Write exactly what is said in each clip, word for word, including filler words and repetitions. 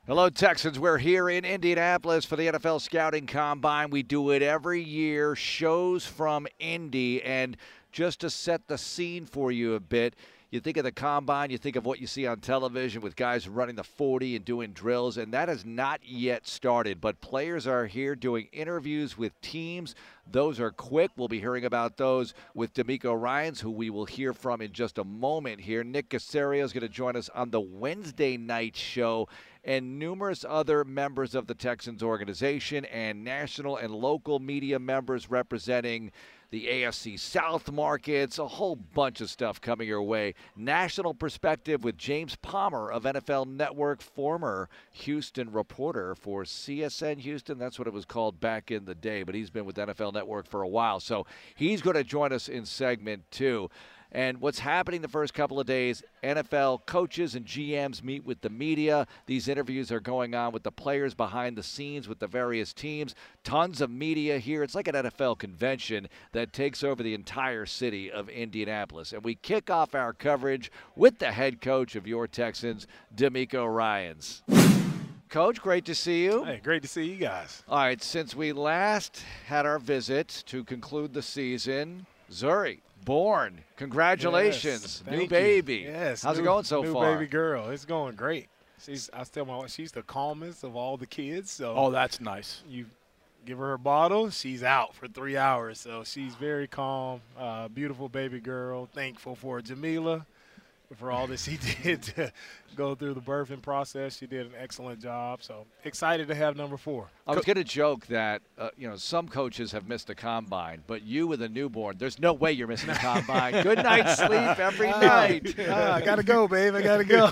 Hello, Texans. We're here in Indianapolis for the N F L Scouting Combine. We do it every year, shows from Indy. And just to set the scene for you a bit, you think of the Combine, you think of what you see on television with guys running the forty and doing drills, and that has not yet started. But players are here doing interviews with teams. Those are quick. We'll be hearing about those with DeMeco Ryans, who we will hear from in just a moment here. Nick Caserio is going to join us on the Wednesday night show, and numerous other members of the Texans organization and national and local media members representing the A F C South markets, a whole bunch of stuff coming your way. National Perspective with James Palmer of N F L Network, former Houston reporter for C S N Houston. That's what it was called back in the day, but he's been with N F L Network for a while. So he's going to join us in segment two. And what's happening the first couple of days, N F L coaches and G Ms meet with the media. These interviews are going on with the players behind the scenes with the various teams. Tons of media here. It's like an N F L convention that takes over the entire city of Indianapolis. And we kick off our coverage with the head coach of your Texans, DeMeco Ryans. Coach, great to see you. Hey, great to see you guys. All right, since we last had our visit to conclude the season, Zuri, born. Congratulations. Yes, new you. baby. Yes. How's new, it going so new far? New baby girl. It's going great. She's I tell my wife, she's the calmest of all the kids. So oh, that's nice. You give her a bottle, she's out for three hours. So she's very calm. Uh, beautiful baby girl. Thankful for Jamila for all that she did to go through the birthing process. She did an excellent job. So excited to have number four. I was going to joke that, uh, you know, some coaches have missed a combine, but you with a newborn, there's no way you're missing a combine. Good night's sleep every night. uh, I got to go, babe. I got to go.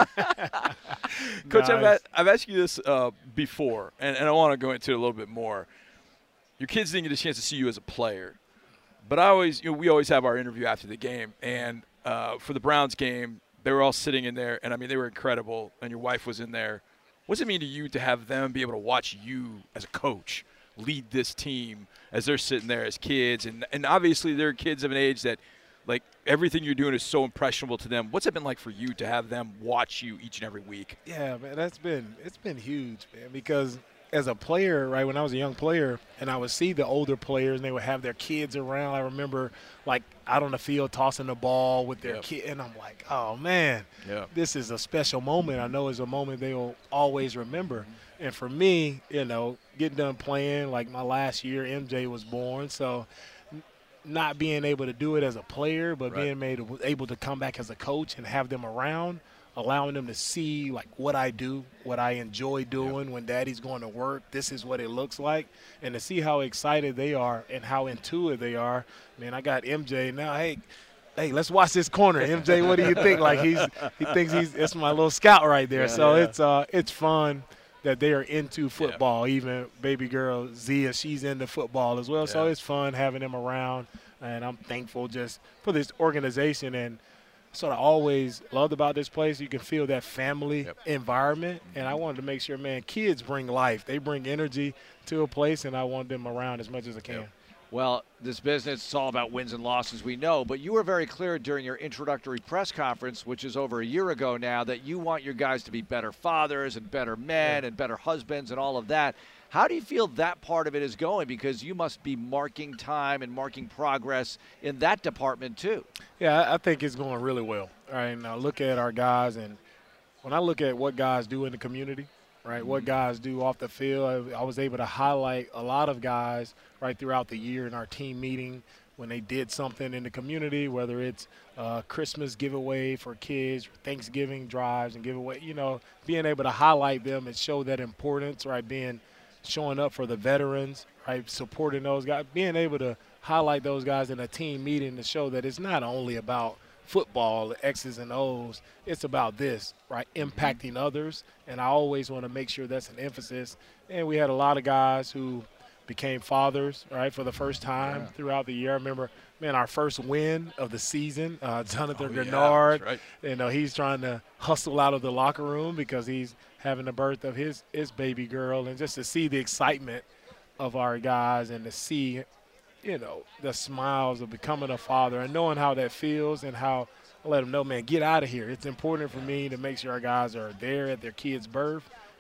Coach, Nice. I've, a- I've asked you this uh, before, and, and I want to go into it a little bit more. Your kids didn't get a chance to see you as a player, but I always, you know, we always have our interview after the game, and uh, for the Browns game, they were all sitting in there, and I mean, they were incredible, and your wife was in there. What does it mean to you to have them be able to watch you as a coach lead this team as they're sitting there as kids? And, and obviously they're kids of an age that, like, everything you're doing is so impressionable to them. What's it been like for you to have them watch you each and every week? Yeah, man, that's been it's been huge, man, because as a player, right, when I was a young player and I would see the older players and they would have their kids around, I remember, like, out on the field tossing the ball with their Yep. kid, and I'm like, oh, man, Yeah. this is a special moment. I know it's a moment they will always remember. And for me, you know, getting done playing, like my last year, M J was born, so n- not being able to do it as a player, but Right. being made, able to come back as a coach and have them around, allowing them to see, like, what I do, what I enjoy doing when daddy's going to work. This is what it looks like. And to see how excited they are and how intuitive they are. Man, I got M J now. Hey, hey, let's watch this corner. M J, what do you think? Like, he's he thinks he's – it's my little scout right there. Yeah, so yeah. it's uh it's fun that they are into football. Even baby girl Zia, she's into football as well. So Yeah. it's fun having them around. And I'm thankful just for this organization. And sort of always loved about this place, you can feel that family Yep. environment. And I wanted to make sure, man, kids bring life. They bring energy to a place, and I want them around as much as I can. Yep. Well, this business is all about wins and losses, we know, but you were very clear during your introductory press conference, which is over a year ago now, that you want your guys to be better fathers and better men Yeah. and better husbands and all of that. How do you feel that part of it is going? Because you must be marking time and marking progress in that department too. Yeah, I- I think it's going really well. All right, now look at our guys, and when I look at what guys do in the community, right, what guys do off the field, I, I was able to highlight a lot of guys right throughout the year in our team meeting when they did something in the community, whether it's uh, Christmas giveaway for kids, Thanksgiving drives and giveaway, you know, being able to highlight them and show that importance, right, being showing up for the veterans, right, supporting those guys, being able to highlight those guys in a team meeting to show that it's not only about football, the X's and O's, it's about this, right, impacting others, and I always want to make sure that's an emphasis. And we had a lot of guys who became fathers, right, for the first time Yeah. throughout the year. I remember, man, our first win of the season, uh, Jonathan Oh, yeah, Grenard, that's right. you know, he's trying to hustle out of the locker room because he's having the birth of his, his baby girl, and just to see the excitement of our guys and to see, you know, the smiles of becoming a father and knowing how that feels and how I let them know, man, get out of here. It's important for me to make sure our guys are there at their kid's birth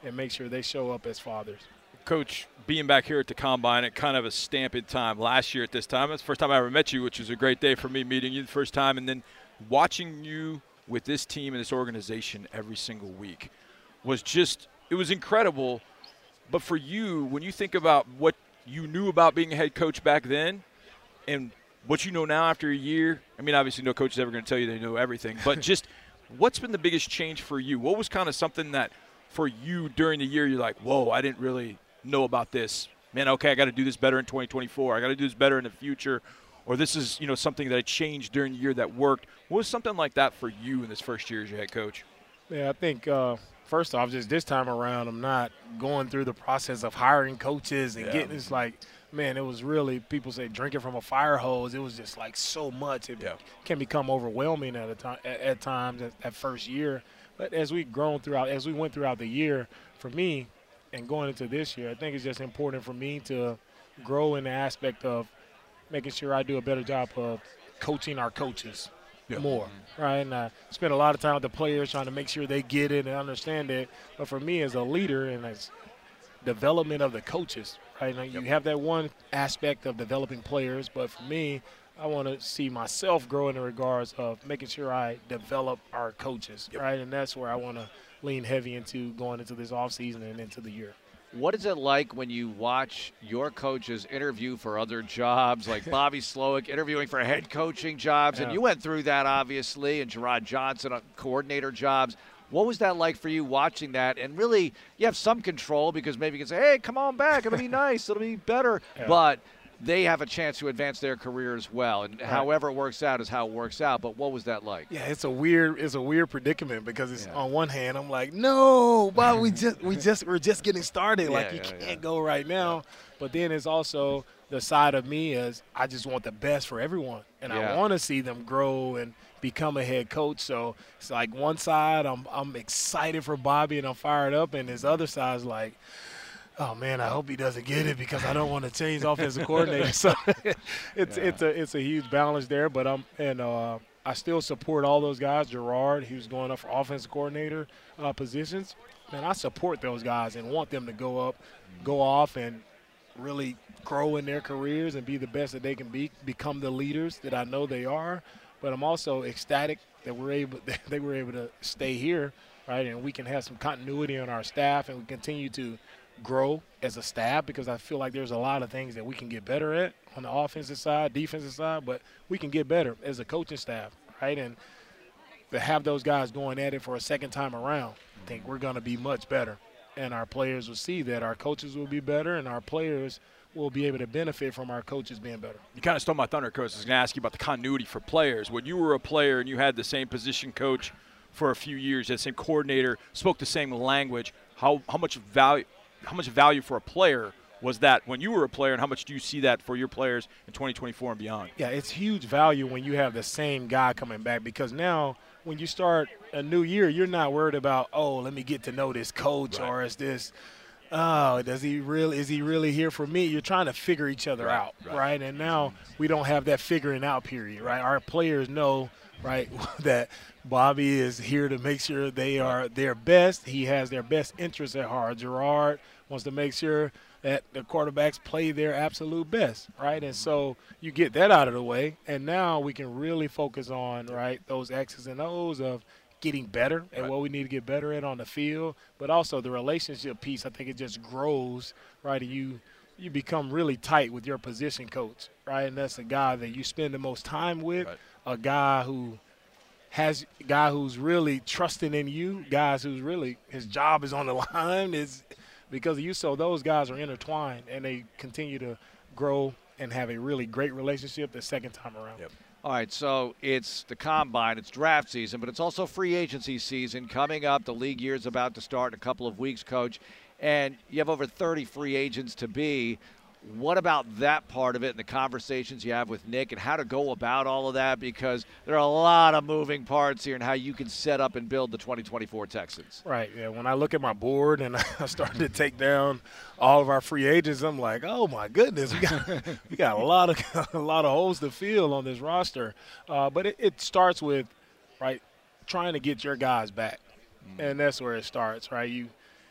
and make sure they show up as fathers. Coach, being back here at the Combine at kind of a stamp in time last year at this time, it's the first time I ever met you, which was a great day for me meeting you the first time, and then watching you with this team and this organization every single week was just – it was incredible. But for you, when you think about what you knew about being a head coach back then and what you know now after a year, I mean, obviously no coach is ever going to tell you they know everything, but just what's been the biggest change for you? What was kind of something that for you during the year you're like, whoa, I didn't really – know about this, man, okay, I got to do this better in twenty twenty-four. I got to do this better in the future, or this is, you know, something that I changed during the year that worked. What was something like that for you in this first year as your head coach? Yeah, I think uh, first off, just this time around, I'm not going through the process of hiring coaches and yeah. getting it's like, man, it was really, people say drinking from a fire hose. It was just like so much. It yeah. can become overwhelming at a time at, at times at, at first year. But as we've grown throughout, as we went throughout the year, for me, and going into this year, I think it's just important for me to grow in the aspect of making sure I do a better job of coaching our coaches yeah. more, mm-hmm. right? And I spend a lot of time with the players trying to make sure they get it and understand it. But for me as a leader and as development of the coaches, right? Now you yep. have that one aspect of developing players, but for me, I want to see myself grow in the regards of making sure I develop our coaches, yep. right? And that's where I want to lean heavy into going into this offseason and into the year. What is it like when you watch your coaches interview for other jobs, like Bobby Slowick interviewing for head coaching jobs, yeah. and you went through that, obviously, and Gerard Johnson on coordinator jobs. What was that like for you watching that? And really, you have some control because maybe you can say, hey, come on back. It'll be nice. It'll be better. Yeah. But they have a chance to advance their career as well. And right. however it works out is how it works out. But what was that like? Yeah, it's a weird it's a weird predicament because it's yeah. on one hand I'm like, no, Bob, we just we just we're just getting started. Yeah, like you yeah, can't yeah. go right now. Yeah. But then it's also the side of me is I just want the best for everyone. And yeah. I want to see them grow and become a head coach. So it's like one side I'm I'm excited for Bobby and I'm fired up, and this other side's like, oh man, I hope he doesn't get it because I don't want to change offensive coordinator. So it's yeah. it's a it's a huge balance there. But I'm and uh, I still support all those guys. Gerard, who's going up for offensive coordinator uh, positions, man, I support those guys and want them to go up, go off, and really grow in their careers and be the best that they can be, become the leaders that I know they are. But I'm also ecstatic that we're able that they were able to stay here, right, and we can have some continuity on our staff and we continue to grow as a staff, because I feel like there's a lot of things that we can get better at on the offensive side, defensive side, but we can get better as a coaching staff, right? And to have those guys going at it for a second time around, I think we're going to be much better. And our players will see that our coaches will be better and our players will be able to benefit from our coaches being better. You kind of stole my thunder, Coach. I was going to ask you about the continuity for players. When you were a player and you had the same position coach for a few years, the same coordinator, spoke the same language, how, how much value – how much value for a player was that when you were a player, and how much do you see that for your players in twenty twenty-four and beyond? Yeah, it's huge value when you have the same guy coming back, because now when you start a new year, you're not worried about, oh, let me get to know this coach, right. or is this, oh, does he really, is he really here for me? You're trying to figure each other right, out, right. right? And now we don't have that figuring out period, right? Our players know, right, that Bobby is here to make sure they are their best. He has their best interests at heart. Gerard wants to make sure that the quarterbacks play their absolute best, right? And so you get that out of the way, and now we can really focus on, right, those X's and O's of getting better at right. what we need to get better at on the field, but also the relationship piece. I think it just grows, right, and you you become really tight with your position coach, right? And that's a guy that you spend the most time with, right. a guy who has a guy who's really trusting in you, guys who's really his job is on the line is because of you. So those guys are intertwined, and they continue to grow and have a really great relationship the second time around. Yep. All right, so it's the Combine, it's draft season, but it's also free agency season coming up. The league year is about to start in a couple of weeks, Coach, and you have over thirty free agents to be. What about that part of it and the conversations you have with Nick and how to go about all of that? Because there are a lot of moving parts here and how you can set up and build the twenty twenty-four Texans. Right, yeah. When I look at my board and I started to take down all of our free agents, I'm like, oh, my goodness, we got we got a lot of a lot of holes to fill on this roster. Uh, but it, it starts with, right, trying to get your guys back. Mm. And that's where it starts, right? You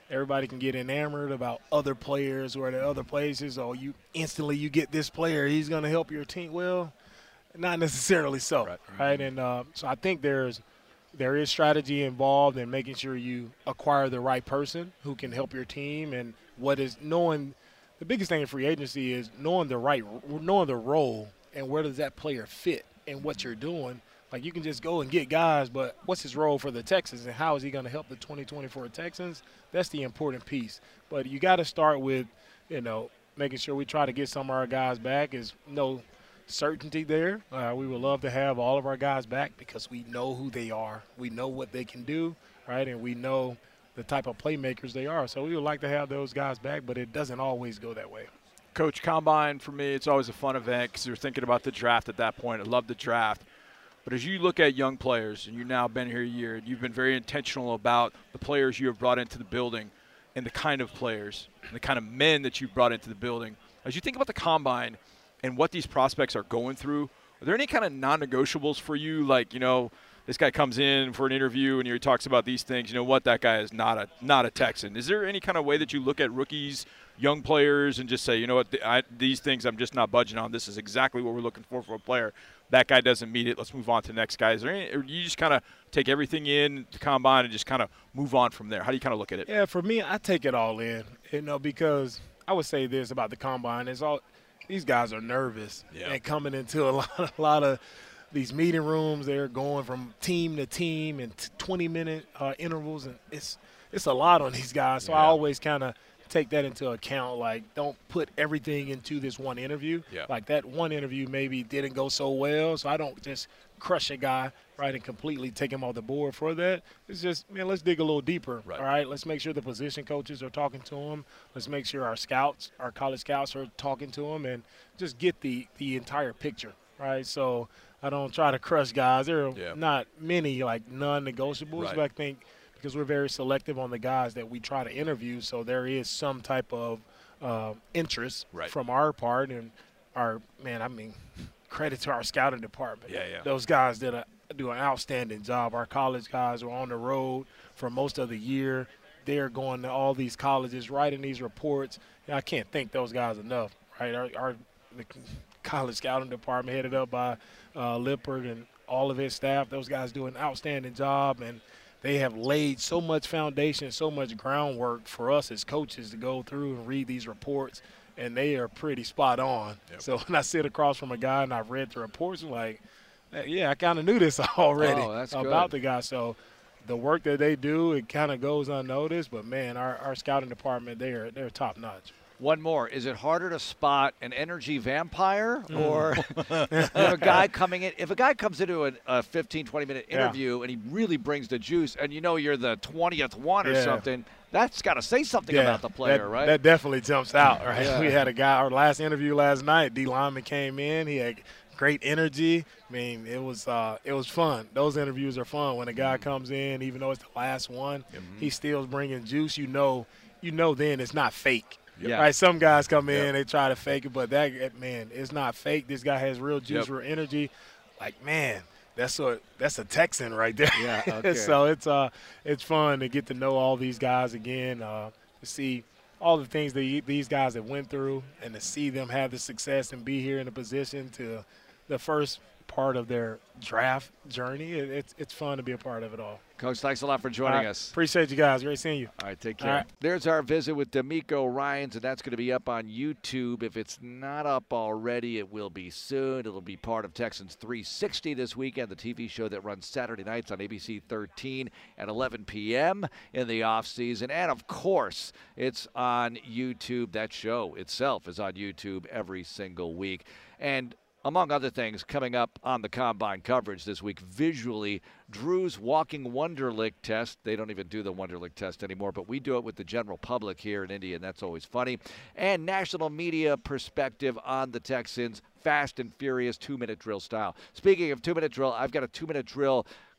everybody can get enamored about other players or the other places. Or you instantly you get this player, he's going to help your team. Well, not necessarily so, right? right? And uh, so I think there's there is strategy involved in making sure you acquire the right person who can help your team. And what is knowing the biggest thing in free agency is knowing the right knowing the role and where does that player fit in what you're doing. Like, you can just go and get guys, but what's his role for the Texans and how is he going to help the twenty twenty-four Texans? That's the important piece. But you got to start with, you know, making sure we try to get some of our guys back. Is no certainty there. Uh, we would love to have all of our guys back because we know who they are. We know what they can do, right? And we know the type of playmakers they are. So we would like to have those guys back, but it doesn't always go that way. Coach, Combine, for me, it's always a fun event because you're thinking about the draft at that point. I love the draft. But as you look at young players, and you've now been here a year, and you've been very intentional about the players you have brought into the building and the kind of players and the kind of men that you've brought into the building. As you think about the Combine and what these prospects are going through, are there any kind of non-negotiables for you? Like, you know, this guy comes in for an interview and he talks about these things. You know what? That guy is not a not a Texan. Is there any kind of way that you look at rookies, young players, and just say, you know what, I, these things I'm just not budging on. This is exactly what we're looking for for a player. That guy doesn't meet it. Let's move on to the next guy. Is there any, or you just kind of take everything in the Combine and just kind of move on from there? How do you kind of look at it? Yeah, for me, I take it all in, you know, because I would say this about the Combine. It's all these guys are nervous yeah. and coming into a lot, a lot of these meeting rooms. They're going from team to team in twenty-minute uh, intervals, and it's it's a lot on these guys. So yeah. I always kind of take that into account. Like, don't put everything into this one interview. Yeah. Like, that one interview maybe didn't go so well, so I don't just crush a guy, right, and completely take him off the board for that. It's just, man, let's dig a little deeper, right. all right? Let's make sure the position coaches are talking to him. Let's make sure our scouts, our college scouts are talking to him, and just get the, the entire picture, right? So I don't try to crush guys. There are yeah. not many, like, non-negotiables, right. but I think – because we're very selective on the guys that we try to interview, so there is some type of uh, interest right. from our part. And our, man, I mean, credit to our scouting department. Yeah, yeah. Those guys did a, do an outstanding job. Our college guys were on the road for most of the year. They're going to all these colleges, writing these reports. And I can't thank those guys enough, right? Our, our the college scouting department headed up by uh, Lippert and all of his staff, those guys do an outstanding job, and they have laid so much foundation, so much groundwork for us as coaches to go through and read these reports, and they are pretty spot on. Yep. So when I sit across from a guy and I've read the reports, I'm like, yeah, I kind of knew this already oh, that's about good. the guy. So the work that they do, it kind of goes unnoticed. But, man, our, our scouting department, they are, they're top-notch. One more. Is it harder to spot an energy vampire or mm. a guy coming in? If a guy comes into a, a fifteen, twenty-minute interview yeah. and he really brings the juice and you know you're the twentieth one or yeah. something, that's got to say something yeah, about the player, that, right? That definitely jumps out, right? Yeah. We had a guy, our last interview last night, D. Lyman came in. He had great energy. I mean, it was uh, it was fun. Those interviews are fun. When a guy comes in, even though it's the last one, mm-hmm. he still's bringing juice. You know, you know then it's not fake. Yeah. Right, some guys come in, yep. they try to fake it, but that man, it's not fake. This guy has real juice, yep. real energy. Like, man, that's a that's a Texan right there. Yeah. Okay. So it's uh it's fun to get to know all these guys again, uh, to see all the things that these guys have went through, and to see them have the success and be here in a position to the first part of their draft journey. It, it's it's fun to be a part of it all. Coach, thanks a lot for joining right. us. Appreciate you guys. Great seeing you. All right, take care. All right. There's our visit with D'Amico Ryans, and that's going to be up on YouTube. If it's not up already, it will be soon. It'll be part of Texans three sixty this weekend, the T V show that runs Saturday nights on A B C thirteen at eleven p.m. in the offseason. And, of course, it's on YouTube. That show itself is on YouTube every single week. And among other things, coming up on the Combine coverage this week, visually, Drew's Walking Wonderlic test. They don't even do the Wonderlic test anymore, but we do it with the general public here in Indy, and that's always funny. And national media perspective on the Texans, fast and furious two-minute drill style. Speaking of two-minute drill, I've got a two-minute drill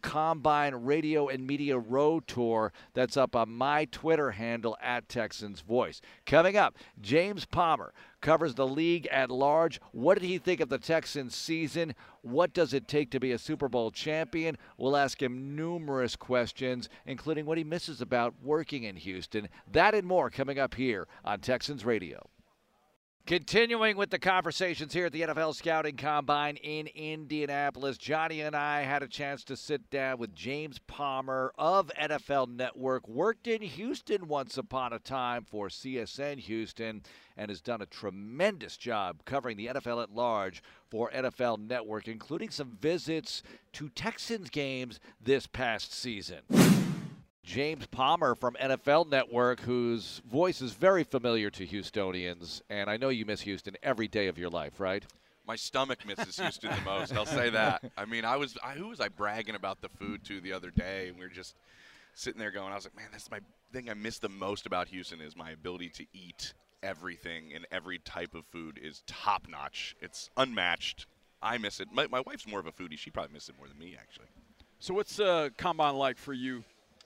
Combine Radio and Media Road Tour that's up on my Twitter handle at Texans Voice. Coming up, James Palmer covers the league at large. What did he think of the Texans season? What does it take to be a Super Bowl champion? We'll ask him numerous questions, including what he misses about working in Houston. That and more coming up here on Texans Radio. Continuing with the conversations here at the N F L Scouting Combine in Indianapolis, Johnny and I had a chance to sit down with James Palmer of N F L Network, worked in Houston once upon a time for C S N Houston, and has done a tremendous job covering the N F L at large for N F L Network, including some visits to Texans games this past season. James Palmer from N F L Network, whose voice is very familiar to Houstonians, and I know you miss Houston every day of your life, right? My stomach misses Houston the most. I'll say that. I mean, I was I, who was I bragging about the food to the other day? And we were just sitting there going, I was like, man, that's my thing I miss the most about Houston is my ability to eat everything, and every type of food is top notch. It's unmatched. I miss it. My, my wife's more of a foodie. She probably misses it more than me, actually. So what's uh, Combine like for you?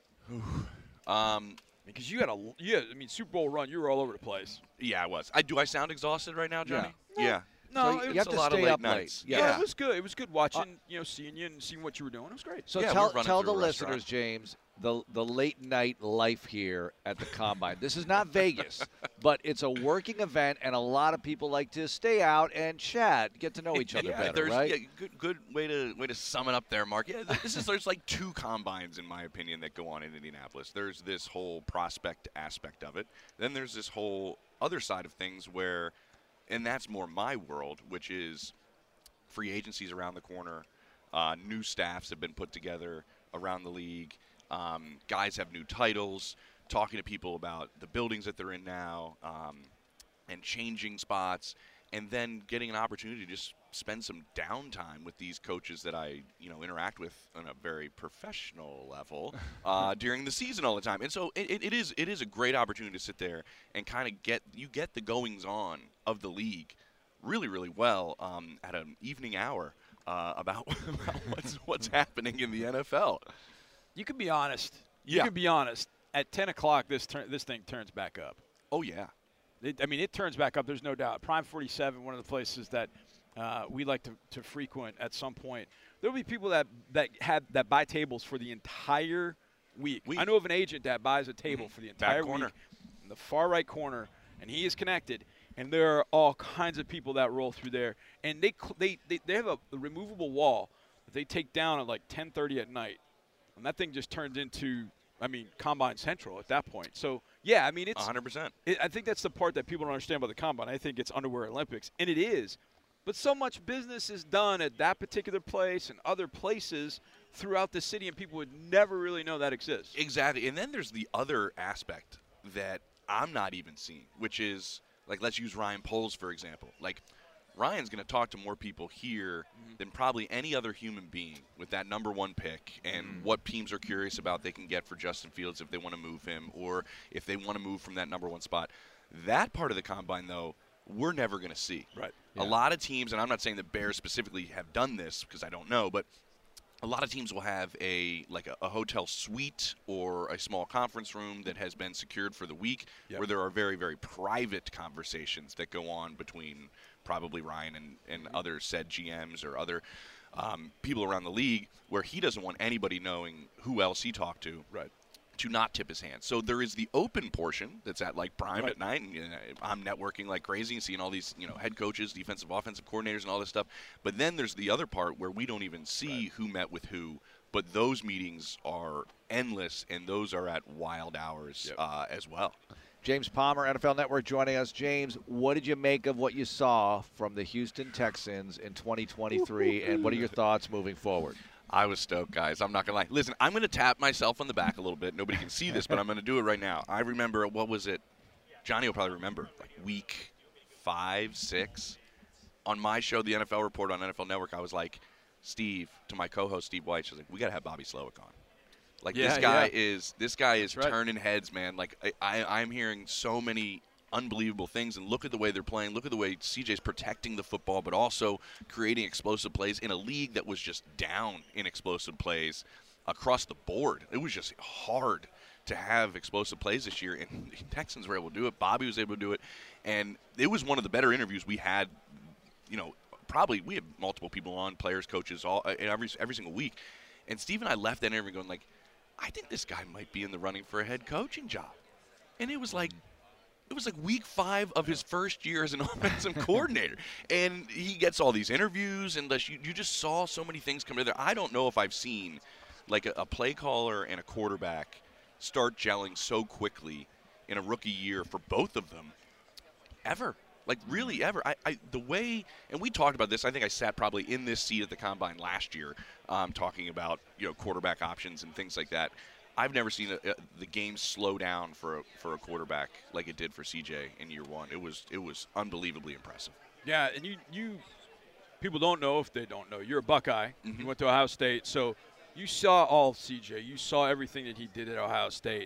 um, because you had a, you had, I mean, Super Bowl run, you were all over the place. Yeah, I was. I do. I sound exhausted right now, Johnny? Yeah. Yeah. No, so it you was have a to lot stay of late up nights. late. Yeah. Yeah. It was good. It was good watching, uh, you know, seeing you and seeing what you were doing. It was great. So yeah, tell we're tell through the a restaurant. listeners, James, the the late night life here at the Combine. This is not Vegas, but it's a working event, and a lot of people like to stay out and chat, get to know each other yeah, better, there's, right? Yeah, good, good way to way to sum it up there, Mark. Yeah, this is there's like two combines in my opinion that go on in Indianapolis. There's this whole prospect aspect of it. Then there's this whole other side of things where, and that's more my world, which is free agencies around the corner, uh, new staffs have been put together around the league. Um, guys have new titles, talking to people about the buildings that they're in now, um, and changing spots, and then getting an opportunity to just spend some downtime with these coaches that I, you know, interact with on a very professional level uh, during the season all the time. And so it, it is it is a great opportunity to sit there and kind of get you get the goings on of the league really really well um, at an evening hour uh, about, about what's what's happening in the N F L. You can be honest. You Yeah. can be honest. At ten o'clock, this tur- this thing turns back up. Oh yeah. It, I mean, it turns back up. There's no doubt. Prime forty-seven, one of the places that uh, we like to, to frequent at some point. There'll be people that that have that buy tables for the entire week. Week. I know of an agent that buys a table Mhm. for the Back entire corner. week in the far right corner, and he is connected. And there are all kinds of people that roll through there, and they cl- they they, they have a, a removable wall that they take down at like ten thirty at night, and that thing just turns into, I mean, Combine Central at that point. So yeah, I mean it's one hundred percent. It, I think that's the part that people don't understand about the Combine. I think it's underwear Olympics, and it is. But so much business is done at that particular place and other places throughout the city, and people would never really know that exists. Exactly. And then there's the other aspect that I'm not even seeing, which is, like, let's use Ryan Poles, for example. Like, Ryan's going to talk to more people here mm-hmm. than probably any other human being with that number one pick and mm-hmm. what teams are curious about they can get for Justin Fields if they want to move him or if they want to move from that number one spot. That part of the Combine, though, we're never going to see. Right. Yeah. A lot of teams, and I'm not saying the Bears specifically have done this because I don't know, but a lot of teams will have a like a, a hotel suite or a small conference room that has been secured for the week yep. where there are very, very private conversations that go on between probably Ryan and, and mm-hmm. other said G Ms or other um, people around the league where he doesn't want anybody knowing who else he talked to. Right. To not tip his hand. So there is the open portion that's at like prime right. at night, and you know, I'm networking like crazy and seeing all these, you know, head coaches, defensive, offensive coordinators, and all this stuff. But then there's the other part where we don't even see right. who met with who. But those meetings are endless, and those are at wild hours yep. uh, as well. James Palmer, N F L Network, joining us. James, what did you make of what you saw from the Houston Texans in twenty twenty-three, and what are your thoughts moving forward? I was stoked, guys. I'm not going to lie. Listen, I'm going to tap myself on the back a little bit. Nobody can see this, but I'm going to do it right now. I remember, what was it? Johnny will probably remember, like week five, six. On my show, the N F L Report on N F L Network, I was like, Steve, to my co-host Steve White, I was like, we got to have Bobby Slowick on. Like, yeah, this guy yeah. is this guy is right. turning heads, man. Like, I, I, I'm hearing so many unbelievable things, and look at the way they're playing. Look at the way C J's protecting the football, but also creating explosive plays in a league that was just down in explosive plays. across the board. It was just hard to have explosive plays this year, and the Texans were able to do it. Bobby was able to do it, and it was one of the better interviews we had. You know, probably we had multiple people on, players, coaches, all every every single week, and Steve and I left that interview going like, I think this guy might be in the running for a head coaching job, and it was like. It was like week five of his first year as an offensive coordinator. And he gets all these interviews, and you, you just saw so many things come together. I don't know if I've seen like a, a play caller and a quarterback start gelling so quickly in a rookie year for both of them ever. Like, really ever. I, I the way – and we talked about this. I think I sat probably in this seat at the Combine last year um, talking about, you know, quarterback options and things like that. I've never seen a, a, the game slow down for a, for a quarterback like it did for C J in year one. It was it was unbelievably impressive. Yeah, and you you people don't know if they don't know. You're a Buckeye. Mm-hmm. You went to Ohio State, so you saw all of C J. You saw everything that he did at Ohio State.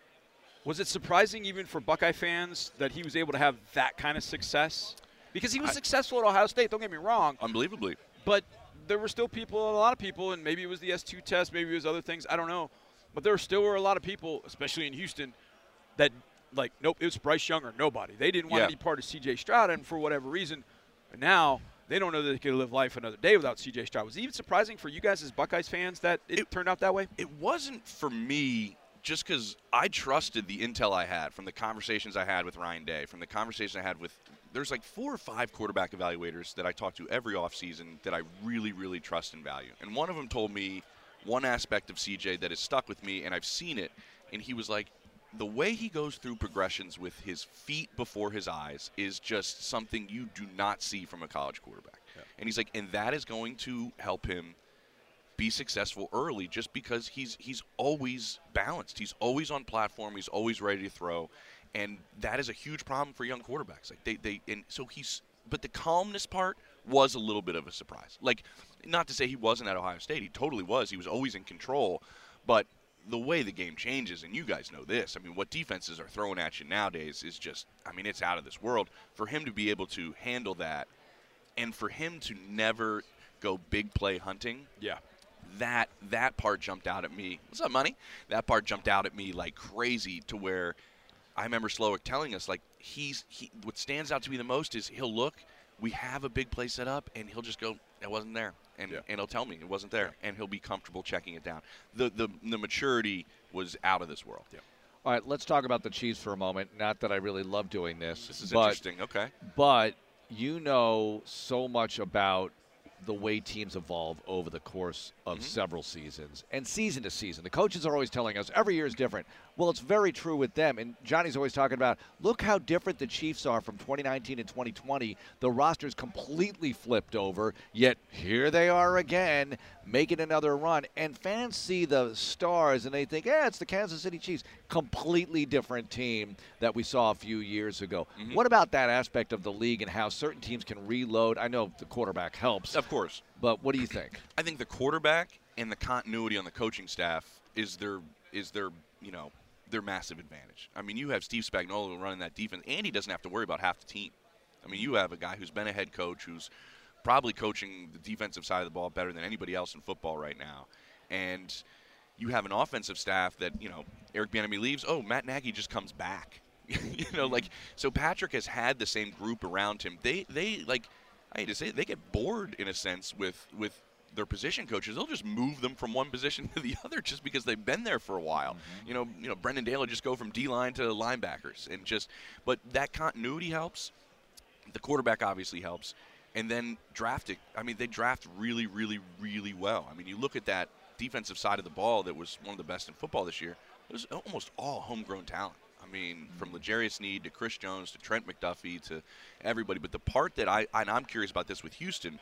Was it surprising even for Buckeye fans that he was able to have that kind of success? Because he was I, successful at Ohio State. Don't get me wrong. Unbelievably. But there were still people, a lot of people, and maybe it was the S two test, maybe it was other things. I don't know. But there still were a lot of people, especially in Houston, that, like, nope, it was Bryce Young or nobody. They didn't want yeah. to be part of C J Stroud, and for whatever reason. But now they don't know that they could live life another day without C J Stroud. Was it even surprising for you guys as Buckeyes fans that it, it turned out that way? It wasn't for me just because I trusted the intel I had from the conversations I had with Ryan Day, from the conversation I had with – there's like four or five quarterback evaluators that I talk to every offseason that I really, really trust and value. And one of them told me – one aspect of C J that has stuck with me, and I've seen it, and he was like, the way he goes through progressions with his feet before his eyes is just something you do not see from a college quarterback. Yeah. And he's like, and that is going to help him be successful early just because he's he's always balanced. He's always on platform. He's always ready to throw, and that is a huge problem for young quarterbacks. Like they, they and so he's – but the calmness part was a little bit of a surprise. Like, not to say he wasn't at Ohio State. He totally was. He was always in control. But the way the game changes, and you guys know this, I mean, what defenses are throwing at you nowadays is just, I mean, it's out of this world. For him to be able to handle that and for him to never go big play hunting, yeah, that that part jumped out at me. What's up, money? That part jumped out at me like crazy to where I remember Slowick telling us, like, he's he, what stands out to me the most is he'll look, we have a big play set up, and he'll just go, it wasn't there. And, yeah. and he'll tell me it wasn't there, and he'll be comfortable checking it down. The the, the maturity was out of this world. Yeah. All right, let's talk about the Chiefs for a moment. Not that I really love doing this. This is but, interesting. Okay. But you know so much about the way teams evolve over the course of mm-hmm. several seasons and season to season. The coaches are always telling us every year is different. Well, it's very true with them. And Johnny's always talking about, look how different the Chiefs are from twenty nineteen and twenty twenty. The roster's completely flipped over, yet here they are again, making another run. And fans see the stars and they think, yeah, it's the Kansas City Chiefs. Completely different team that we saw a few years ago. Mm-hmm. What about that aspect of the league and how certain teams can reload? I know the quarterback helps. Of course. But what do you think? I think the quarterback and the continuity on the coaching staff is their is their, you know, their massive advantage. I mean, you have Steve Spagnuolo running that defense, and he doesn't have to worry about half the team. I mean, you have a guy who's been a head coach who's probably coaching the defensive side of the ball better than anybody else in football right now. And you have an offensive staff that, you know, Eric Bieniemy leaves, oh, Matt Nagy just comes back. you know, like, so Patrick has had the same group around him. They, they like, I hate to say it, they get bored in a sense with, with their position coaches. They'll just move them from one position to the other just because they've been there for a while. Mm-hmm. You know, you know, Brendan Dale will just go from D-line to linebackers and just, but that continuity helps. The quarterback obviously helps. And then drafting, I mean, they draft really, really, really well. I mean, you look at that defensive side of the ball that was one of the best in football this year. It was almost all homegrown talent. I mean, from L'Jarius Sneed to Chris Jones to Trent McDuffie to everybody. But the part that I, and I'm curious about this with Houston,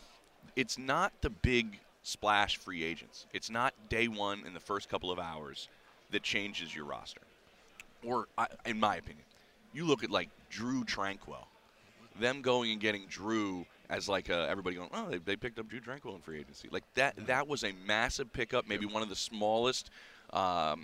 it's not the big splash free agents. It's not day one in the first couple of hours that changes your roster. Or, I, in my opinion, you look at like Drew Tranquill. Them going and getting Drew as like a, everybody going, oh, they, they picked up Drew Tranquill in free agency. Like that, that was a massive pickup, maybe one of the smallest um,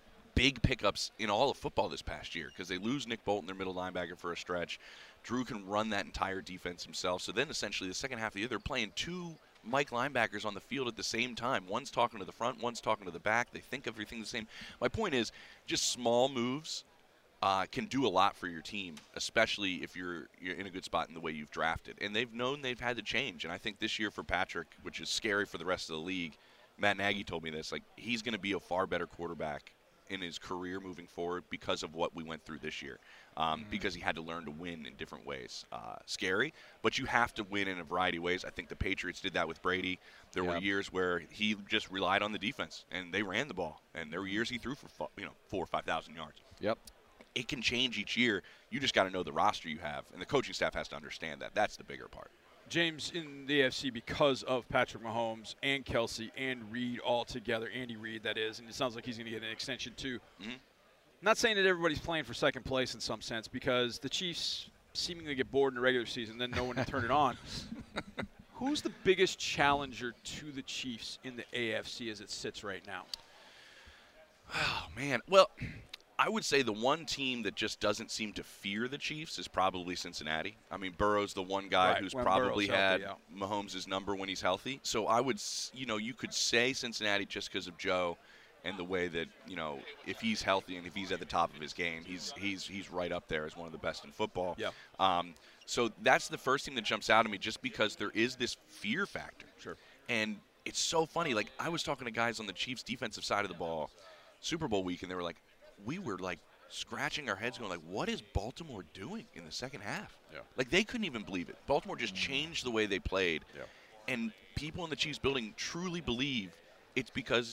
big pickups in all of football this past year because they lose Nick Bolton, their middle linebacker, for a stretch. Drew can run that entire defense himself. So then essentially the second half of the year, they're playing two Mike linebackers on the field at the same time. One's talking to the front, one's talking to the back. They think everything's the same. My point is, just small moves uh, can do a lot for your team, especially if you're you're in a good spot in the way you've drafted. And they've known they've had to change. And I think this year for Patrick, which is scary for the rest of the league, Matt Nagy told me this, like he's going to be a far better quarterback in his career moving forward because of what we went through this year, um, mm-hmm. because he had to learn to win in different ways. Uh, scary, but you have to win in a variety of ways. I think the Patriots did that with Brady. There yep. were years where he just relied on the defense, and they ran the ball. And there were years he threw for you know four or five thousand yards. Yep. It can change each year. You just got to know the roster you have, and the coaching staff has to understand that. That's the bigger part. James, in the A F C, because of Patrick Mahomes and Kelsey and Reed all together, Andy Reid, that is, and it sounds like he's going to get an extension too. Mm-hmm. Not saying that everybody's playing for second place in some sense, because the Chiefs seemingly get bored in the regular season, then no one can turn it on. Who's the biggest challenger to the Chiefs in the A F C as it sits right now? Oh, man. Well, I would say the one team that just doesn't seem to fear the Chiefs is probably Cincinnati. I mean, Burrow's the one guy right, who's when probably Burrow's had healthy, yeah. Mahomes' number when he's healthy. So I would, you know, you could say Cincinnati just because of Joe and the way that, you know, if he's healthy and if he's at the top of his game, he's he's he's right up there as one of the best in football. Yeah. Um, so that's the first thing that jumps out at me, just because there is this fear factor. Sure. And it's so funny. Like, I was talking to guys on the Chiefs' defensive side of the ball Super Bowl week, and they were like, we were like, scratching our heads going like, what is Baltimore doing in the second half? Yeah. Like, they couldn't even believe it. Baltimore just changed the way they played. Yeah. And people in the Chiefs building truly believe it's because,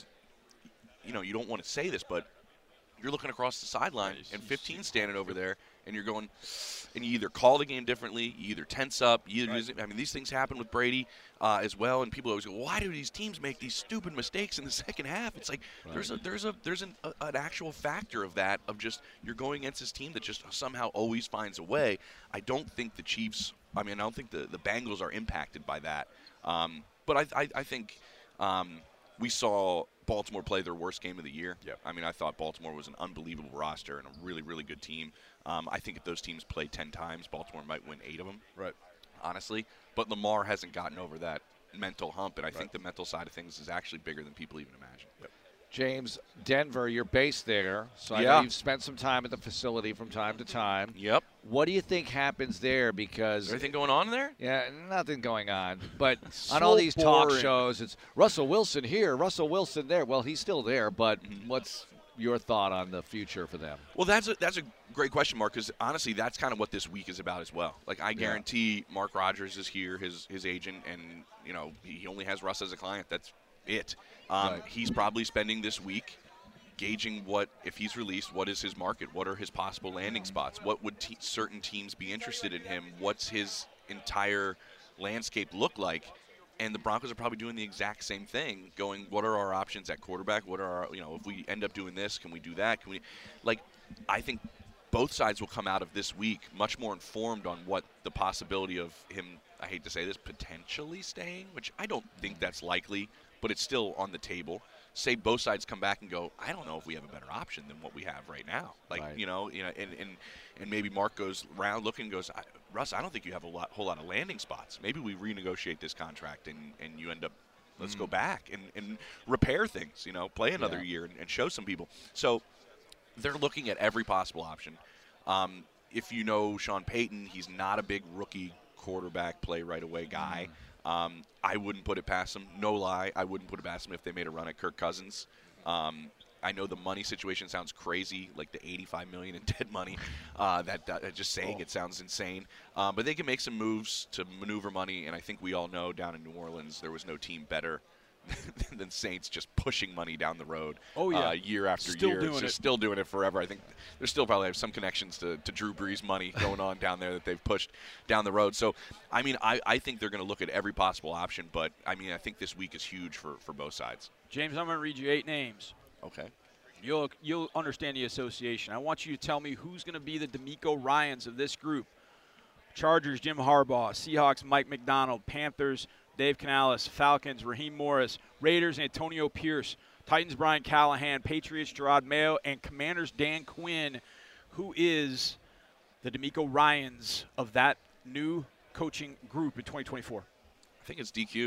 you know, you don't want to say this, but you're looking across the sideline and fifteen standing over there, and you're going, and you either call the game differently, you either tense up, you either, right. I mean, these things happen with Brady uh, as well, and people always go, why do these teams make these stupid mistakes in the second half? It's like right. there's a there's a there's an, a, an actual factor of that, of just you're going against this team that just somehow always finds a way. I don't think the Chiefs, I mean, I don't think the, the Bengals are impacted by that, um, but I I, I think um, we saw Baltimore play their worst game of the year. Yep. I mean, I thought Baltimore was an unbelievable roster and a really, really good team. Um, I think if those teams played ten times, Baltimore might win eight of them. Right. Honestly. But Lamar hasn't gotten over that mental hump, and I right. think the mental side of things is actually bigger than people even imagine. Yep. James, Denver, you're based there, so I yeah. know you've spent some time at the facility from time to time. Yep. What do you think happens there? Because is there anything going on there? Yeah, nothing going on. But so on all these boring. talk shows, it's Russell Wilson here, Russell Wilson there. Well, he's still there, but Mm-hmm. what's your thought on the future for them? Well, that's a, that's a great question, Mark, because honestly, that's kind of what this week is about as well. Like, I guarantee yeah. Mark Rodgers is here, his his agent, and, you know, he only has Russ as a client. That's it. Um, right. He's probably spending this week gauging what, if he's released, what is his market? What are his possible landing spots? What would te- certain teams be interested in him? What's his entire landscape look like? And the Broncos are probably doing the exact same thing, going, what are our options at quarterback? What are our, you know, if we end up doing this, can we do that? Can we, like, I think both sides will come out of this week much more informed on what the possibility of him, I hate to say this, potentially staying, which I don't think that's likely, but it's still on the table. Say both sides come back and go, I don't know if we have a better option than what we have right now. Like, right. you know, you know, and, and and maybe Mark goes around looking and goes, I, Russ, I don't think you have a lot, whole lot of landing spots. Maybe we renegotiate this contract and, and you end up, let's mm. go back and, and repair things, you know, play another yeah. year and, and show some people. So they're looking at every possible option. Um, if you know Sean Payton, he's not a big rookie quarterback play right away guy. Mm. Um, I wouldn't put it past them. No lie, I wouldn't put it past them if they made a run at Kirk Cousins. Um, I know the money situation sounds crazy, like the eighty-five million dollars in dead money. Uh, that, that just saying oh. it sounds insane. Um, but they can make some moves to maneuver money, and I think we all know down in New Orleans there was no team better than Saints just pushing money down the road. Oh yeah, uh, year after still year, doing it's it. just still doing it forever. I think they still probably have some connections to, to Drew Brees money going on down there that they've pushed down the road. So, I mean, I, I think they're going to look at every possible option. But I mean, I think this week is huge for, for both sides. James, I'm going to read you eight names. Okay. You'll you'll understand the association. I want you to tell me who's going to be the D'Amico Ryans of this group. Chargers, Jim Harbaugh. Seahawks, Mike McDonald. Panthers, Dave Canales. Falcons, Raheem Morris. Raiders, Antonio Pierce. Titans, Brian Callahan. Patriots, Gerard Mayo. And Commanders, Dan Quinn. Who is the D'Amico Ryans of that new coaching group in twenty twenty-four? I think it's D Q.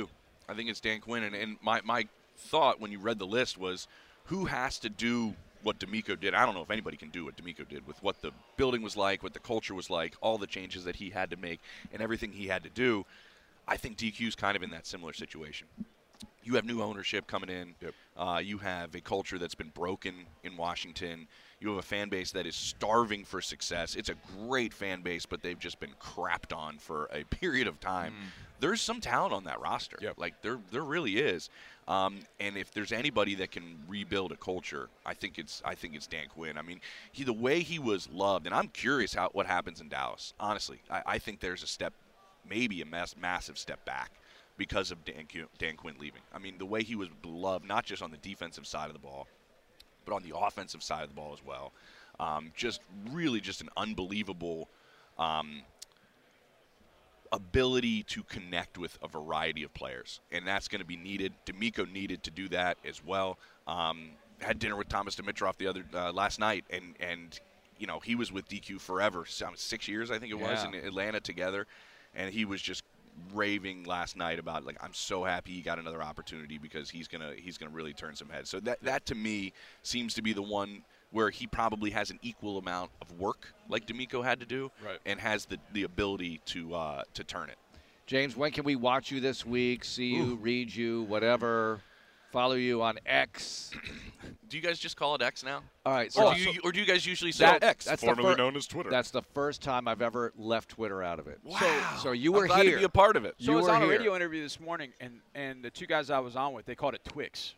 I think it's Dan Quinn. And, and my, my thought when you read the list was who has to do what D'Amico did. I don't know if anybody can do what D'Amico did with what the building was like, what the culture was like, all the changes that he had to make, and everything he had to do. I think D Q's kind of in that similar situation. You have new ownership coming in. Yep. Uh, you have a culture that's been broken in Washington. You have a fan base that is starving for success. It's a great fan base, but they've just been crapped on for a period of time. Mm. There's some talent on that roster. Yep. Like, there there really is. Um, and if there's anybody that can rebuild a culture, I think it's I think it's Dan Quinn. I mean, he the way he was loved, and I'm curious how what happens in Dallas. Honestly, I, I think there's a step, maybe a mass, massive step back because of Dan, Dan Quinn leaving. I mean, the way he was beloved, not just on the defensive side of the ball, but on the offensive side of the ball as well. Um, just really just an unbelievable um, ability to connect with a variety of players, and that's going to be needed. D'Amico needed to do that as well. Um, had dinner with Thomas Dimitrov the other uh, last night, and and you know he was with D Q forever, six years I think it was yeah. in Atlanta together, and he was just raving last night about, like, I'm so happy he got another opportunity because he's gonna he's gonna really turn some heads. So that that to me seems to be the one where he probably has an equal amount of work like D'Amico had to do, right. and has the, the ability to uh, to turn it. James, when can we watch you this week, see you, Ooh. read you, whatever, follow you on X? Do you guys just call it X now? All right. Or, So, do, you, or do you guys usually say that, X? that's formerly the fir- known as Twitter. That's the first time I've ever left Twitter out of it. Wow. So, so you were I'm glad here. to be a part of it. So You I was were on a here. radio interview this morning, and, and the two guys I was on with, they called it Twix.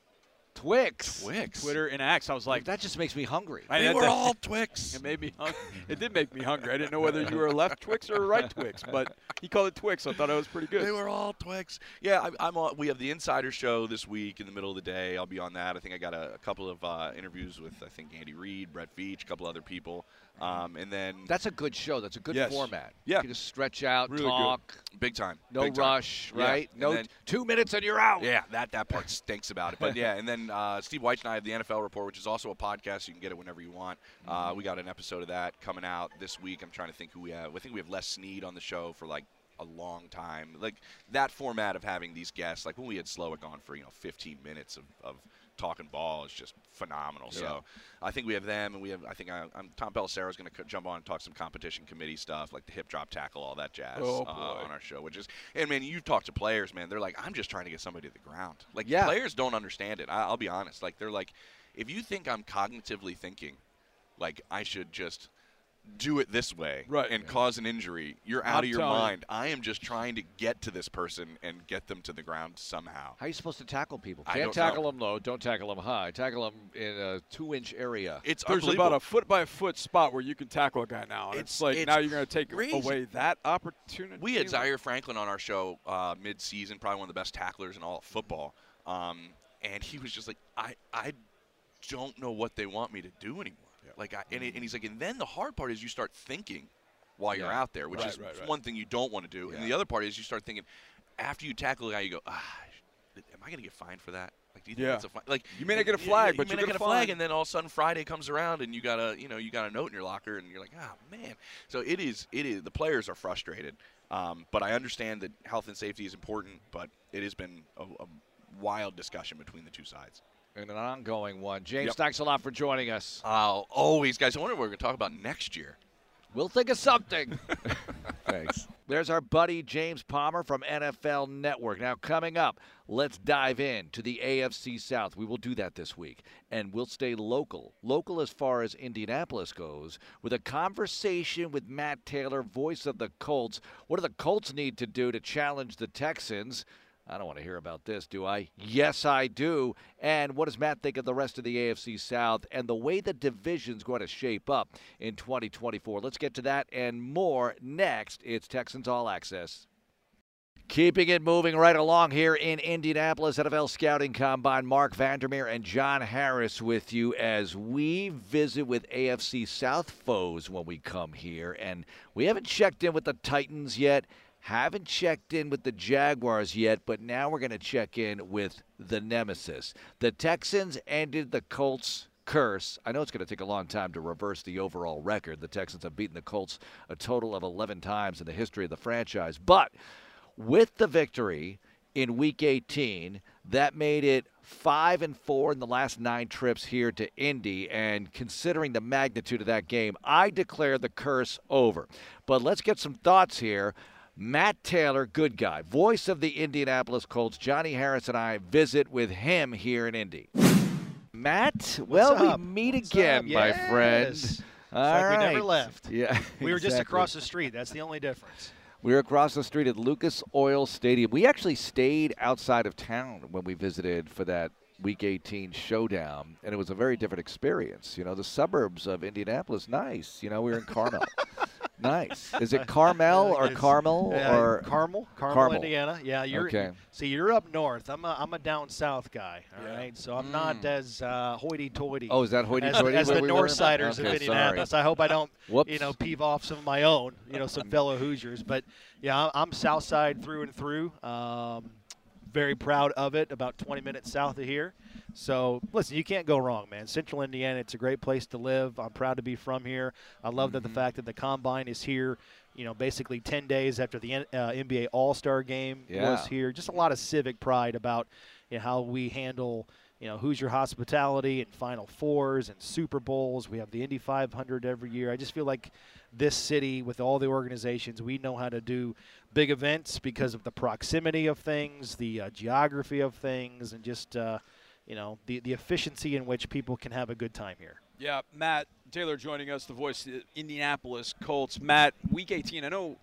Twix. Twix. Twitter and X. I was like, That just makes me hungry. I They had were to- all Twix. It made me hungry. It did make me hungry. I didn't know whether you were a left Twix or a right Twix, but he called it Twix, so I thought it was pretty good. They were all Twix. Yeah, I, I'm on. We have the Insider Show this week in the middle of the day. I'll be on that. I think I got a, a couple of uh, interviews with I think Andy Reid, Brett Veach, a couple other people, um, and then That's a good show. That's a good Yes. format. Yeah. You can just stretch out, Really good. talk, big time. no big time. rush, Yeah. right? And No, then- two minutes and you're out. Yeah, that that part stinks about it. But yeah, and then uh, Steve Weich and I have the N F L Report, which is also a podcast. You can get it whenever you want. Uh, we got an episode of that coming out this week. I'm trying to think who we have. I think we have Les Snead on the show for like a long time. Like that format of having these guests, like when we had Slowick on for you know fifteen minutes of, of talking ball is just phenomenal. Yeah. So I think we have them, and we have I think I, I'm Tom Pelissero is going to c- jump on and talk some competition committee stuff, like the hip drop tackle, all that jazz Oh, uh, boy. on our show. Which is, and man, you talk to players, man, they're like, I'm just trying to get somebody to the ground. Like Yeah. players don't understand it. I, I'll be honest. Like they're like, if you think I'm cognitively thinking, like I should just do it this way Right. and cause an injury, you're out I'm of your telling you. mind. I am just trying to get to this person and get them to the ground somehow. How are you supposed to tackle people? I Can't don't tackle know. them low. Don't tackle them high. Tackle them in a two-inch area. It's There's unbelievable. about a foot by foot spot where you can tackle a guy now. And it's, It's- like it's now you're going to take crazy. away that opportunity. We had Zaire Franklin on our show uh, mid-season, probably one of the best tacklers in all of football. Um, and he was just like, I, I don't know what they want me to do anymore. Like, I, and, it, and he's like, and then the hard part is you start thinking while you're Yeah. out there, which Right, is right, right. one thing you don't want to do. Yeah. And the other part is you start thinking, after you tackle a guy, you go, ah, am I going to get fined for that? Like, do you think Yeah. that's a fine? Like, You may not get a you- flag, you, but you you're may not gonna get a flag, fine. and then all of a sudden Friday comes around, and you got a, you know, you got a note in your locker, and you're like, ah, man. So it is, it is. The players are frustrated, um, but I understand that health and safety is important. But it has been a, a wild discussion between the two sides. And an ongoing one. James, Yep. thanks a lot for joining us. Uh, always, guys. I wonder what we're going to talk about next year. We'll think of something. Thanks. There's our buddy James Palmer from N F L Network. Now, coming up, let's dive in to the A F C South. We will do that this week, and we'll stay local. Local as far as Indianapolis goes, with a conversation with Matt Taylor, voice of the Colts. What do the Colts need to do to challenge the Texans? I don't want to hear about this, do I? Yes, I do. And what does Matt think of the rest of the A F C South and the way the division's going to shape up in twenty twenty-four? Let's get to that and more next. It's Texans All Access. Keeping it moving right along here in Indianapolis, N F L Scouting Combine. Mark Vandermeer and John Harris with you as we visit with A F C South foes when we come here. And we haven't checked in with the Titans yet. Haven't checked in with the Jaguars yet, but now we're going to check in with the nemesis. The Texans ended the Colts' curse. I know it's going to take a long time to reverse the overall record. The Texans have beaten the Colts a total of eleven times in the history of the franchise. But with the victory in Week eighteen. That made it five and four in the last nine trips here to Indy. And considering the magnitude of that game, I declare the curse over. But let's get some thoughts here. Matt Taylor, good guy, voice of the Indianapolis Colts. Johnny Harris and I visit with him here in Indy. Matt, well, up? we meet What's again, up? my Yes. friend. It's All like right. we never left. Yeah, We were just exactly. across the street. That's the only difference. We were across the street at Lucas Oil Stadium. We actually stayed outside of town when we visited for that Week eighteen showdown, and it was a very different experience. You know, the suburbs of Indianapolis, nice. You know, we were in Carmel. Nice. Is it Carmel or It's- Carmel uh, or Carmel, Carmel, Carmel. Indiana. Yeah, you're. Okay. See, you're up north. I'm a, I'm a down south guy. All Yeah. right, so I'm not as uh, hoity-toity. Oh, is that as, hoity-toity as where the we were? North Siders Okay, of Indianapolis. I hope I don't, Whoops. you know, peeve off some of my own, you know, some fellow Hoosiers. But yeah, I'm- I'm South Side through and through. Um, very proud of it. About twenty minutes south of here. So listen, you can't go wrong, man. Central Indiana, it's a great place to live. I'm proud to be from here. I love that the fact that the combine is here. You know, basically ten days after the N- uh, N B A All-Star game Yeah. was here. Just a lot of civic pride about, you know, how we handle, you know, Hoosier hospitality and Final Fours and Super Bowls. We have the Indy five hundred every year. I just feel like this city, with all the organizations, we know how to do big events because of the proximity of things, the uh, geography of things, and just, uh, you know, the, the efficiency in which people can have a good time here. Yeah, Matt Taylor joining us, the voice of the Indianapolis Colts. Matt, Week eighteen, I know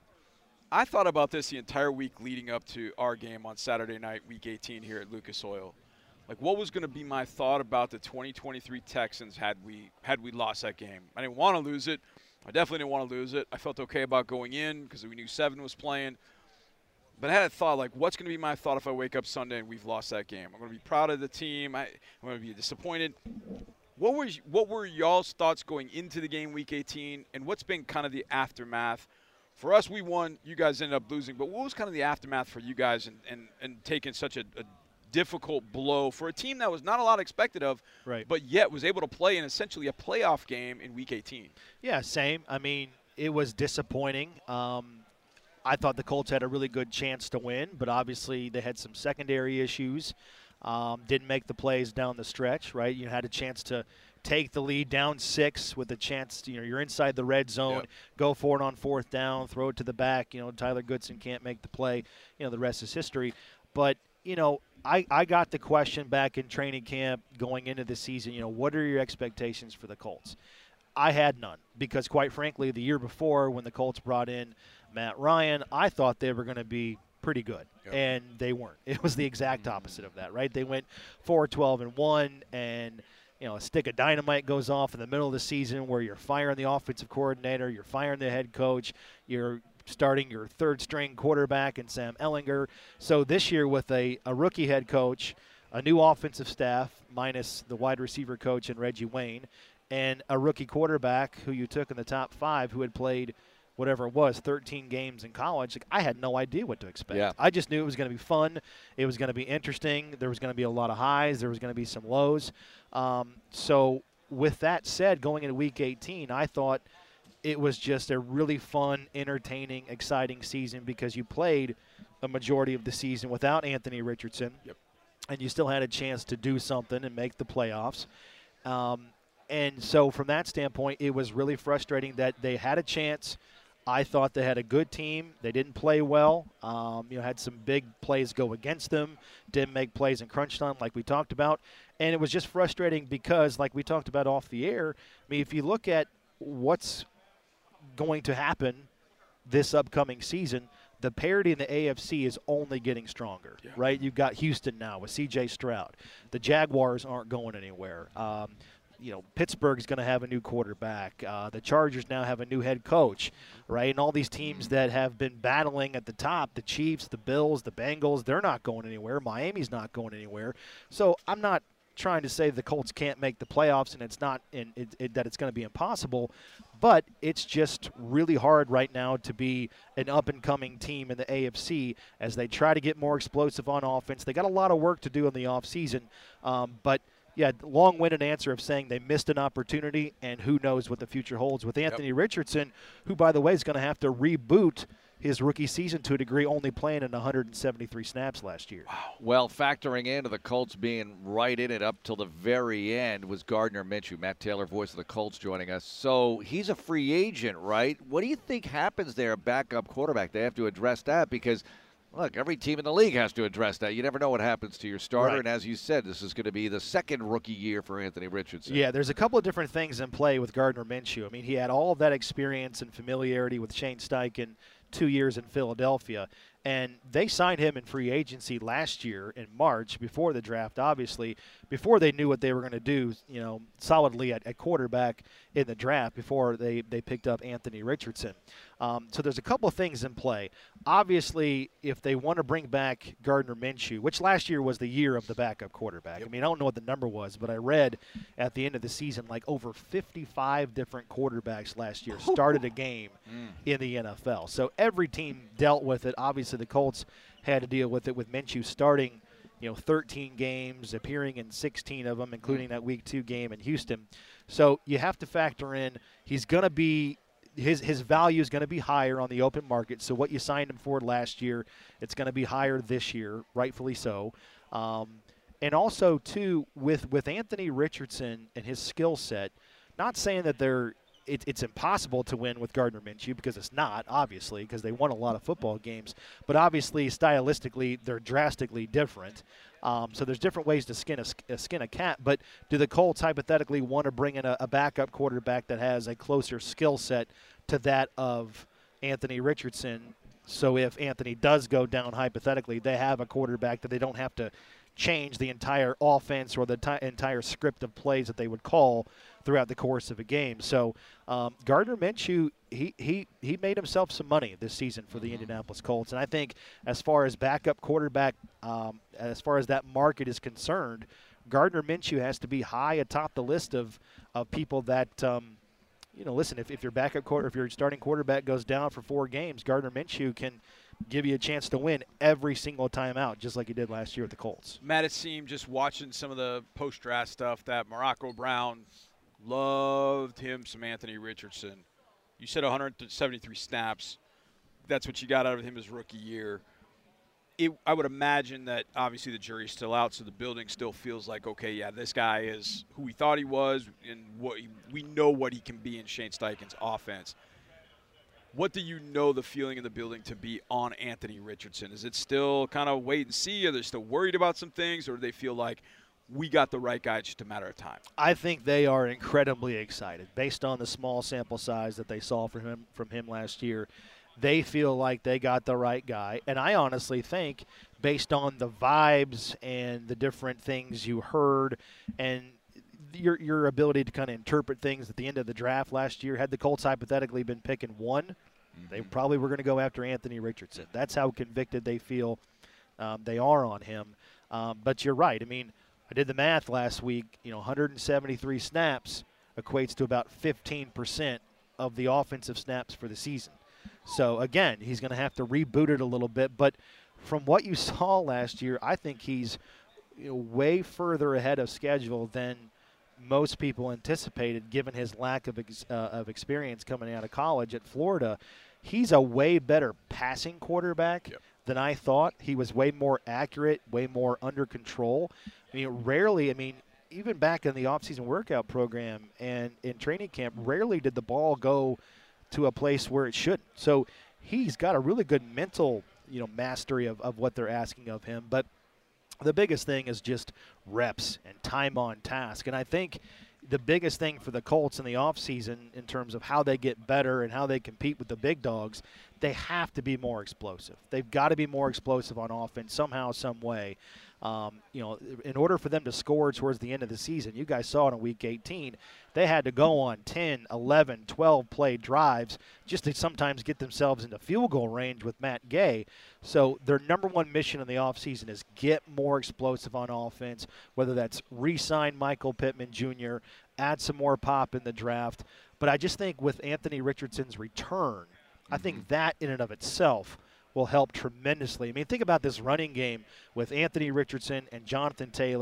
I thought about this the entire week leading up to our game on Saturday night, Week eighteen here at Lucas Oil. Like, what was going to be my thought about the twenty twenty-three Texans had we had we lost that game? I didn't want to lose it. I definitely didn't want to lose it. I felt okay about going in because we knew Seven was playing. But I had a thought, like, what's going to be my thought if I wake up Sunday and we've lost that game? I'm going to be proud of the team. I, I'm going to be disappointed. What was what were y'all's thoughts going into the game Week eighteen, and what's been kind of the aftermath? For us, we won. You guys ended up losing. But what was kind of the aftermath for you guys and, and, and taking such a, a difficult blow for a team that was not a lot expected of, Right. but yet was able to play in essentially a playoff game in Week eighteen? Yeah, same. I mean, it was disappointing. Um, I thought the Colts had a really good chance to win, but obviously they had some secondary issues. Um, didn't make the plays down the stretch, right? You had a chance to take the lead down six with a chance to, you know, you're inside the red zone, Yep. go for it on fourth down, throw it to the back. You know, Tyler Goodson can't make the play. You know, the rest is history. But, you know, I, I got the question back in training camp going into the season, you know, what are your expectations for the Colts? I had none because, quite frankly, the year before when the Colts brought in Matt Ryan, I thought they were going to be pretty good, Yep. and they weren't. It was the exact opposite of that, right? They went four twelve and one, and you know, a stick of dynamite goes off in the middle of the season where you're firing the offensive coordinator, you're firing the head coach, you're starting your third-string quarterback in Sam Ehlinger. So this year with a, a rookie head coach, a new offensive staff minus the wide receiver coach and Reggie Wayne, and a rookie quarterback who you took in the top five who had played whatever it was, thirteen games in college, like, I had no idea what to expect. Yeah. I just knew it was going to be fun. It was going to be interesting. There was going to be a lot of highs. There was going to be some lows. Um, so with that said, going into Week eighteen, I thought it was just a really fun, entertaining, exciting season because you played a majority of the season without Anthony Richardson. Yep. And you still had a chance to do something and make the playoffs. Um, and so from that standpoint, it was really frustrating that they had a chance. I thought they had a good team. They didn't play well. Um, you know, had some big plays go against them. Didn't make plays in crunch time like we talked about. And it was just frustrating because, like we talked about off the air, I mean, if you look at what's going to happen this upcoming season, the parity in the A F C is only getting stronger, Yeah. right? You've got Houston now with C J Stroud. The Jaguars aren't going anywhere. Um, you know, Pittsburgh's going to have a new quarterback. Uh, the Chargers now have a new head coach, right? And all these teams that have been battling at the top, the Chiefs, the Bills, the Bengals, they're not going anywhere. Miami's not going anywhere. So I'm not trying to say the Colts can't make the playoffs and it's not in, it, it, that it's going to be impossible, but it's just really hard right now to be an up-and-coming team in the A F C as they try to get more explosive on offense. They got a lot of work to do in the offseason, um, but – yeah, long-winded answer of saying they missed an opportunity, and who knows what the future holds with Anthony Richardson, who, by the way, is going to have to reboot his rookie season to a degree, only playing in one hundred seventy-three snaps last year. Wow. Well, factoring into the Colts being right in it up till the very end was Gardner Minshew. Matt Taylor, voice of the Colts, joining us. So he's a free agent, right? What do you think happens there, backup quarterback? They have to address that because, look, every team in the league has to address that. You never know what happens to your starter. Right. And as you said, this is going to be the second rookie year for Anthony Richardson. Yeah, there's a couple of different things in play with Gardner Minshew. I mean, he had all of that experience and familiarity with Shane Steichen, two years in Philadelphia. And they signed him in free agency last year in March before the draft, obviously, before they knew what they were going to do, you know, solidly at, at quarterback in the draft before they, they picked up Anthony Richardson. Um, so there's a couple of things in play. Obviously, if they want to bring back Gardner Minshew, which last year was the year of the backup quarterback. Yep. I mean, I don't know what the number was, but I read at the end of the season like over fifty-five different quarterbacks last year started a game mm. in the N F L. So every team dealt with it. Obviously, the Colts had to deal with it with Minshew starting, you know, thirteen games, appearing in sixteen of them, including that week two game in Houston. So you have to factor in he's going to be his his value is going to be higher on the open market. So what you signed him for last year, it's going to be higher this year, rightfully so. Um, and also too with with Anthony Richardson and his skill set, not saying that they're It, it's impossible to win with Gardner Minshew because it's not, obviously, because they won a lot of football games. But obviously, stylistically, they're drastically different. Um, so there's different ways to skin a, a skin a cat. But do the Colts hypothetically want to bring in a, a backup quarterback that has a closer skill set to that of Anthony Richardson? So if Anthony does go down, hypothetically, they have a quarterback that they don't have to change the entire offense or the t- entire script of plays that they would call throughout the course of a game. So um, Gardner Minshew, he, he he made himself some money this season for the Indianapolis Colts. And I think as far as backup quarterback, um, as far as that market is concerned, Gardner Minshew has to be high atop the list of, of people that, um, you know, listen, if, if your backup quarter, if your starting quarterback goes down for four games, Gardner Minshew can give you a chance to win every single time out, just like he did last year with the Colts. Matt, it seemed just watching some of the post-draft stuff that Morocco Brown loved him some Anthony Richardson. You said one hundred seventy-three snaps. That's what you got out of him his rookie year. It, I would imagine that obviously the jury's still out, so the building still feels like, okay, yeah, this guy is who we thought he was, and what he, we know what he can be in Shane Steichen's offense. What do you know the feeling in the building to be on Anthony Richardson? Is it still kind of wait and see? Are they still worried about some things, or do they feel like we got the right guy, it's just a matter of time? I think they are incredibly excited. Based on the small sample size that they saw from him from him last year, they feel like they got the right guy. And I honestly think, based on the vibes and the different things you heard and your your ability to kind of interpret things at the end of the draft last year, had the Colts hypothetically been picking one, mm-hmm. they probably were going to go after Anthony Richardson. That's how convicted they feel um, they are on him. Um, but you're right. I mean, I did the math last week. You know, one hundred seventy-three snaps equates to about fifteen percent of the offensive snaps for the season. So, again, he's going to have to reboot it a little bit. But from what you saw last year, I think he's you know, way further ahead of schedule than most people anticipated, given his lack of ex- uh, of experience coming out of college at Florida. He's a way better passing quarterback yep. than I thought. He was way more accurate, way more under control. I mean, rarely, I mean, even back in the offseason workout program and in training camp, rarely did the ball go to a place where it shouldn't. So he's got a really good mental, you know, mastery of, of what they're asking of him. But the biggest thing is just reps and time on task. And I think the biggest thing for the Colts in the offseason in terms of how they get better and how they compete with the big dogs, they have to be more explosive. They've got to be more explosive on offense somehow, some way. Um, you know, in order for them to score towards the end of the season, you guys saw it in Week eighteen, they had to go on ten, eleven, twelve play drives just to sometimes get themselves into field goal range with Matt Gay. So their number one mission in the offseason is get more explosive on offense, whether that's re-sign Michael Pittman Junior, add some more pop in the draft. But I just think with Anthony Richardson's return, mm-hmm. I think that in and of itself will help tremendously. I mean, think about this running game with Anthony Richardson and Jonathan Taylor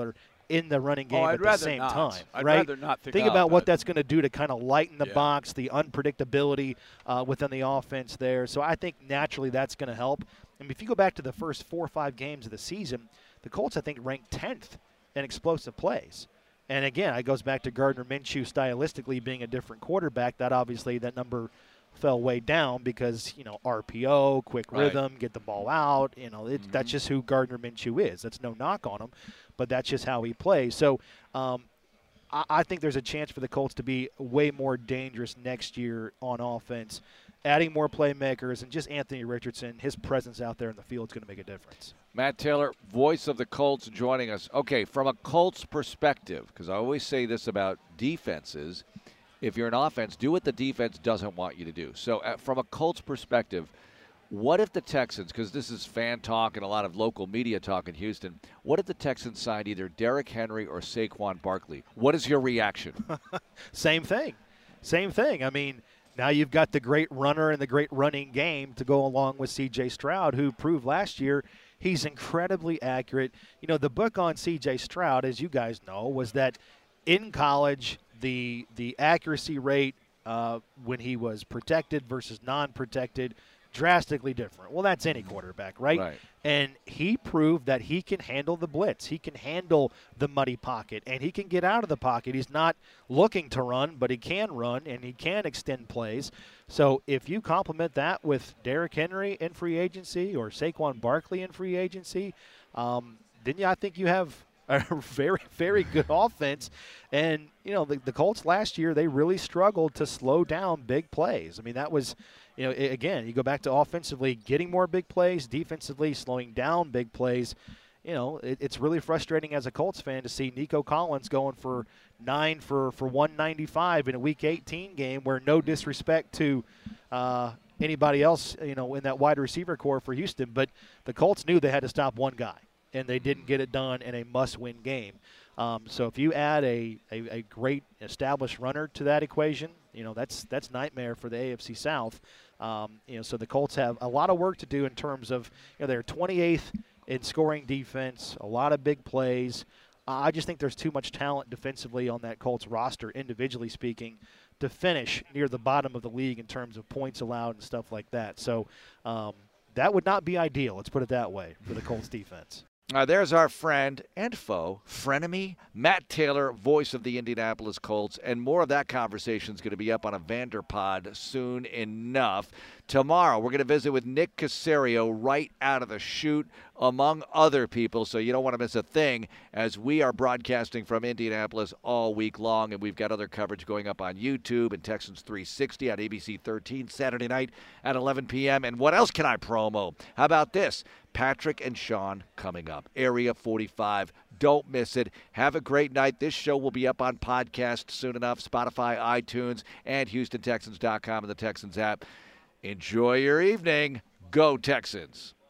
in the running game oh, I'd at the rather same not. time. I'd right? rather not think, Think oh, about what but- that's going to do to kind of lighten the Yeah. box, the unpredictability uh, within the offense there. So I think naturally that's going to help. And if you go back to the first four or five games of the season, the Colts, I think, ranked tenth in explosive plays. And again, it goes back to Gardner Minshew stylistically being a different quarterback. That obviously that number fell way down because, you know, R P O, quick Right. rhythm, get the ball out. You know, it, Mm-hmm. that's just who Gardner Minshew is. That's no knock on him, but that's just how he plays. So um, I, I think there's a chance for the Colts to be way more dangerous next year on offense. Adding more playmakers and just Anthony Richardson, his presence out there in the field is going to make a difference. Matt Taylor, voice of the Colts, joining us. Okay, from a Colts perspective, because I always say this about defenses, if you're an offense, do what the defense doesn't want you to do. So uh, from a Colts perspective, what if the Texans, because this is fan talk and a lot of local media talk in Houston, what if the Texans signed either Derrick Henry or Saquon Barkley? What is your reaction? Same thing. Same thing. I mean, now you've got the great runner and the great running game to go along with C J Stroud, who proved last year he's incredibly accurate. You know, the book on C J Stroud, as you guys know, was that in college, the the accuracy rate uh, when he was protected versus non-protected, drastically different. Well, that's any quarterback, right? Right. And he proved that he can handle the blitz. He can handle the muddy pocket, and he can get out of the pocket. He's not looking to run, but he can run, and he can extend plays. So if you complement that with Derrick Henry in free agency or Saquon Barkley in free agency, um, then yeah, I think you have a very, very good offense. And, you know, the, the Colts last year, they really struggled to slow down big plays. I mean, that was – you know, again, you go back to offensively getting more big plays, defensively slowing down big plays. You know, it, it's really frustrating as a Colts fan to see Nico Collins going for nine for, for one ninety-five in a Week eighteen game where, no disrespect to uh, anybody else, you know, in that wide receiver core for Houston, but the Colts knew they had to stop one guy, and they didn't get it done in a must-win game. Um, so if you add a, a, a great established runner to that equation, you know, that's that's nightmare for the A F C South. Um, you know, so the Colts have a lot of work to do in terms of, you know, they're twenty-eighth in scoring defense, a lot of big plays. Uh, I just think there's too much talent defensively on that Colts roster, individually speaking, to finish near the bottom of the league in terms of points allowed and stuff like that. So um, that would not be ideal, let's put it that way, for the Colts defense. Uh, there's our friend and foe, frenemy, Matt Taylor, voice of the Indianapolis Colts. And more of that conversation is going to be up on a Vanderpod soon enough. Tomorrow, we're going to visit with Nick Caserio right out of the chute, among other people. So you don't want to miss a thing, as we are broadcasting from Indianapolis all week long. And we've got other coverage going up on YouTube and Texans three sixty on A B C thirteen Saturday night at eleven p.m. And what else can I promo? How about this? Patrick and Sean coming up. Area forty-five. Don't miss it. Have a great night. This show will be up on podcast soon enough. Spotify, iTunes, and Houston Texans dot com and the Texans app. Enjoy your evening. Go Texans.